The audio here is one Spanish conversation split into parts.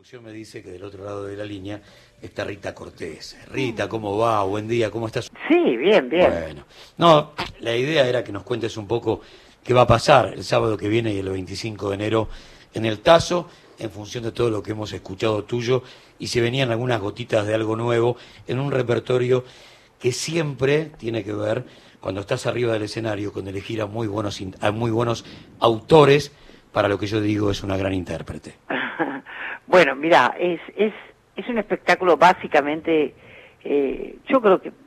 producción me dice que del otro lado de la línea está Rita Cortés. Rita, ¿cómo va? Buen día, ¿cómo estás? Sí, bien, bien. Bueno, no, la idea era que nos cuentes un poco qué va a pasar el sábado que viene y el 25 de enero en el Tazo, en función de todo lo que hemos escuchado tuyo, y si venían algunas gotitas de algo nuevo en un repertorio que siempre tiene que ver, cuando estás arriba del escenario, con elegir a muy buenos autores, para lo que yo digo es una gran intérprete. Bueno, mira, es un espectáculo básicamente, yo creo que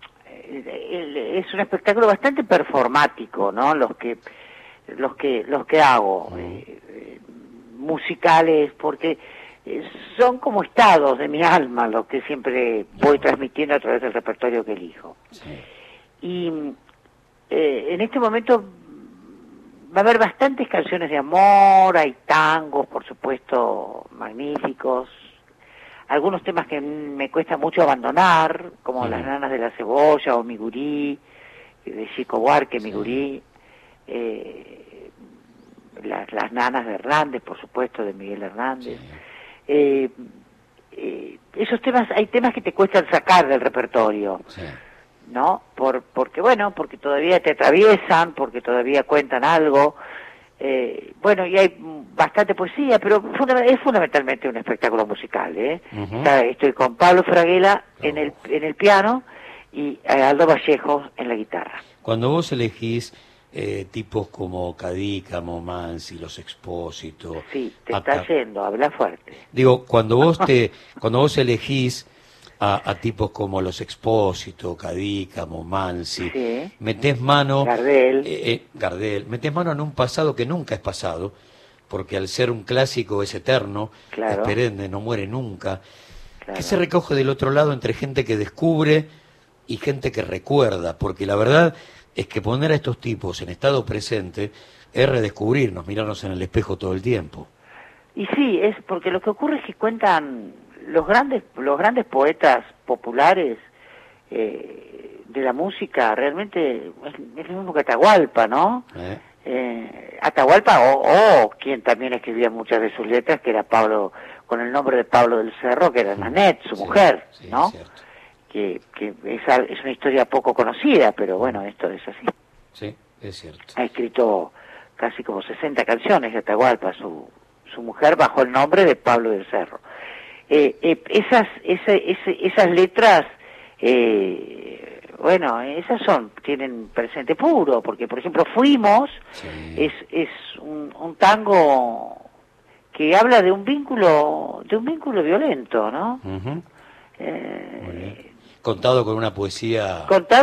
es un espectáculo bastante performático, ¿no? Los que hago, musicales, porque son como estados de mi alma los que siempre voy transmitiendo a través del repertorio que elijo. Sí. Y en este momento va a haber bastantes canciones de amor, hay tangos, por supuesto, magníficos, algunos temas que me cuesta mucho abandonar, como Las nanas de la cebolla o Mi gurí, de Chico Buarque, Mi gurí, las nanas de Hernández, por supuesto, de Miguel Hernández. Esos temas, hay temas que te cuestan sacar del repertorio. Sí. ¿No? Porque todavía te atraviesan, porque todavía cuentan algo, bueno, y hay bastante poesía, pero es fundamentalmente un espectáculo musical, Estoy con Pablo Fraguela en el piano y Aldo Vallejo en la guitarra. Cuando vos elegís tipos como Cadícamo, Mansi, Los Expósito... Sí, te está yendo, habla fuerte. Digo, cuando vos elegís a tipos como Los Expósito, Cadícamo, Mansi, sí, metés mano... Gardel, metés mano en un pasado que nunca es pasado, porque al ser un clásico es eterno, claro, es perenne, no muere nunca. Claro. ¿Qué se recoge del otro lado entre gente que descubre y gente que recuerda? Porque la verdad es que poner a estos tipos en estado presente es redescubrirnos, mirarnos en el espejo todo el tiempo. Y sí, es porque lo que ocurre es que cuentan los grandes poetas populares de la música, realmente es lo mismo que Atahualpa, ¿no? Atahualpa o quien también escribía muchas de sus letras, que era Pablo, con el nombre de Pablo del Cerro, que era Nanette, su mujer, ¿no? Que es una historia poco conocida, pero bueno, esto es así. Sí, es cierto. Ha escrito casi como 60 canciones de Atahualpa, su mujer, bajo el nombre de Pablo del Cerro. Esas letras, bueno, esas tienen presente puro, porque por ejemplo Fuimos, sí, es un tango que habla de un vínculo violento, ¿no? Contado con una poesía.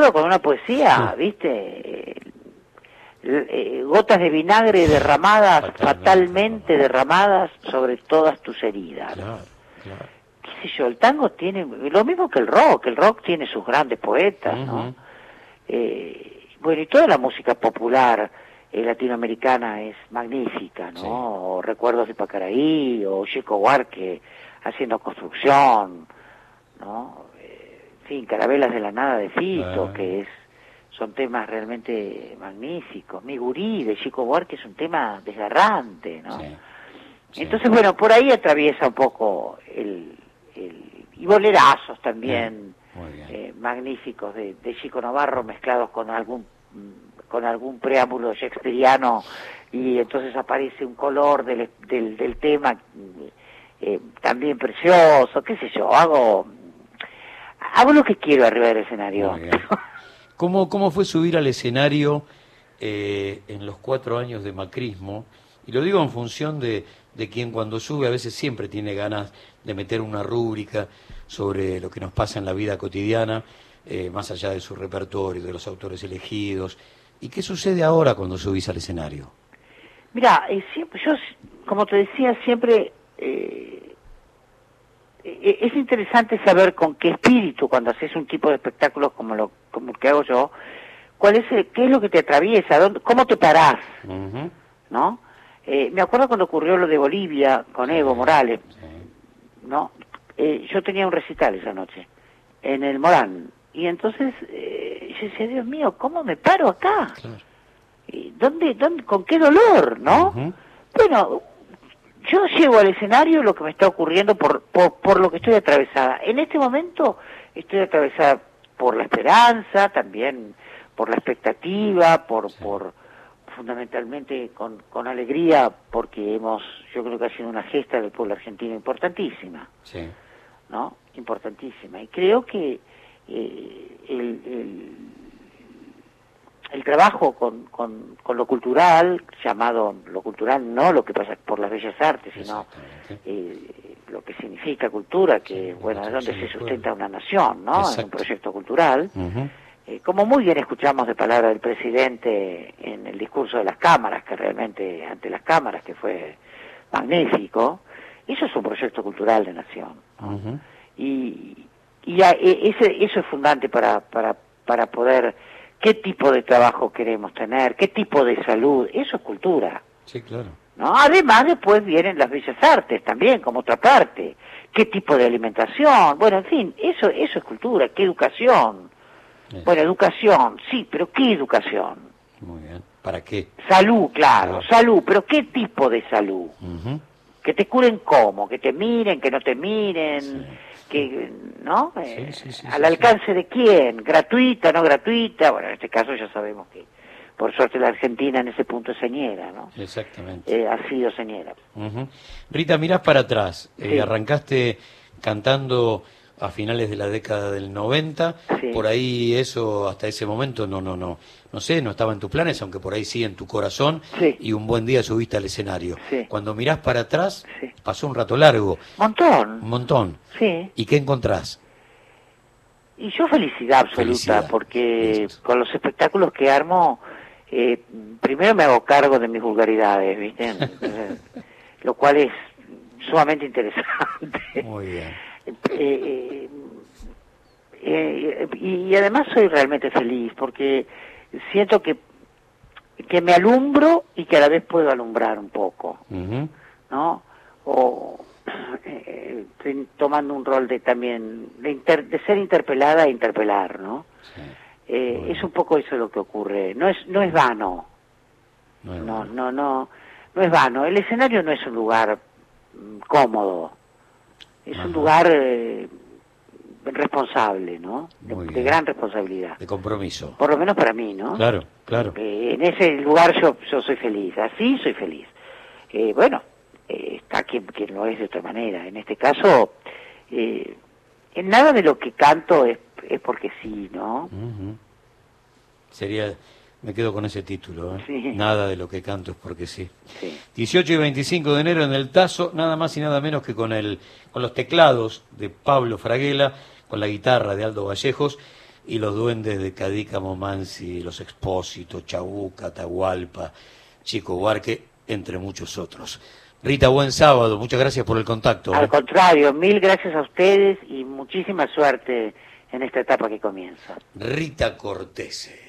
¿Viste? Gotas de vinagre derramadas, fatalmente derramadas sobre todas tus heridas. Claro. Qué sé yo, el tango tiene lo mismo que el rock tiene sus grandes poetas, ¿no? Bueno, y toda la música popular latinoamericana es magnífica, ¿no? Sí. O Recuerdos de Pacaraí, o Chico Buarque haciendo Construcción, ¿no? En fin, Carabelas de la Nada de Fito, que son temas realmente magníficos. Mi gurí de Chico Buarque es un tema desgarrante, ¿no? Sí. Sí. Entonces, bueno, por ahí atraviesa un poco y bolerazos también magníficos de Chico Novarro mezclados con algún preámbulo shakespeariano, y entonces aparece un color del tema también precioso, qué sé yo, hago lo que quiero arriba del escenario. ¿Cómo fue subir al escenario en los 4 años de macrismo? Y lo digo en función de quien cuando sube a veces siempre tiene ganas de meter una rúbrica sobre lo que nos pasa en la vida cotidiana, más allá de su repertorio, de los autores elegidos. ¿Y qué sucede ahora cuando subís al escenario? Mira, yo, como te decía, siempre es interesante saber con qué espíritu, cuando haces un tipo de espectáculos como el que hago yo, qué es lo que te atraviesa, cómo te parás, ¿no? Me acuerdo cuando ocurrió lo de Bolivia con Evo Morales, ¿no? Yo tenía un recital esa noche en el Morán, y entonces yo decía, Dios mío, ¿cómo me paro acá? Claro. ¿Dónde, con qué dolor, no? Bueno, Yo llego al escenario lo que me está ocurriendo por lo que estoy atravesada. En este momento estoy atravesada por la esperanza, también por la expectativa, por fundamentalmente con alegría, porque yo creo que ha sido una gesta del pueblo argentino importantísima, sí, ¿no? Importantísima. Y creo que el trabajo con lo cultural, llamado lo cultural, no lo que pasa por las bellas artes, sino lo que significa cultura, que sí, bueno, es donde se sustenta una nación, ¿no? En un proyecto cultural. Como muy bien escuchamos de palabra del presidente en el discurso de las cámaras, que realmente, ante las cámaras, que fue magnífico, eso es un proyecto cultural de nación, ¿no? Y eso es fundante para poder, qué tipo de trabajo queremos tener, qué tipo de salud, eso es cultura. Sí, claro. ¿No? Además, después vienen las bellas artes también, como otra parte. ¿Qué tipo de alimentación? Bueno, en fin, eso es cultura. ¿Qué educación? Bueno, educación, sí, pero ¿qué educación? Muy bien. ¿Para qué? Salud, claro, salud, pero ¿qué tipo de salud? Que te curen cómo, que te miren, que no te miren, que, ¿no? ¿Al alcance de quién? ¿Gratuita, no gratuita? Bueno, en este caso ya sabemos que, por suerte, la Argentina en ese punto es señera, ¿no? Exactamente. Ha sido señera. Rita, mirás para atrás, arrancaste cantando a finales de la década del 90, por ahí eso, hasta ese momento, no sé, no estaba en tus planes, aunque por ahí sí en tu corazón, y un buen día subiste al escenario. Cuando mirás para atrás, pasó un rato largo. Un montón. Sí. ¿Y qué encontrás? Y yo felicidad absoluta, porque con los espectáculos que armo, primero me hago cargo de mis vulgaridades, ¿viste? Lo cual es sumamente interesante. Muy bien. Y además soy realmente feliz porque siento que me alumbro y que a la vez puedo alumbrar un poco, ¿no? O estoy tomando un rol de también de ser interpelada e interpelar, ¿no? Es un poco eso lo que ocurre. No es vano. No es vano. El escenario no es un lugar cómodo. Es un lugar responsable, ¿no? De gran responsabilidad. De compromiso. Por lo menos para mí, ¿no? Claro. En ese lugar yo soy feliz, así soy feliz. Bueno, está quien lo es de otra manera. En este caso, en nada de lo que canto es porque sí, ¿no? Me quedo con ese título, Sí. Nada de lo que canto es porque sí. 18 y 25 de enero en el Tazo, nada más y nada menos que con los teclados de Pablo Fraguela, con la guitarra de Aldo Vallejos y los duendes de Cadícamo, Mansi, Los Expósitos, Chabuca, Atahualpa, Chico Huarque, entre muchos otros. Rita, buen sábado, muchas gracias por el contacto. Al contrario, mil gracias a ustedes y muchísima suerte en esta etapa que comienza. Rita Cortese.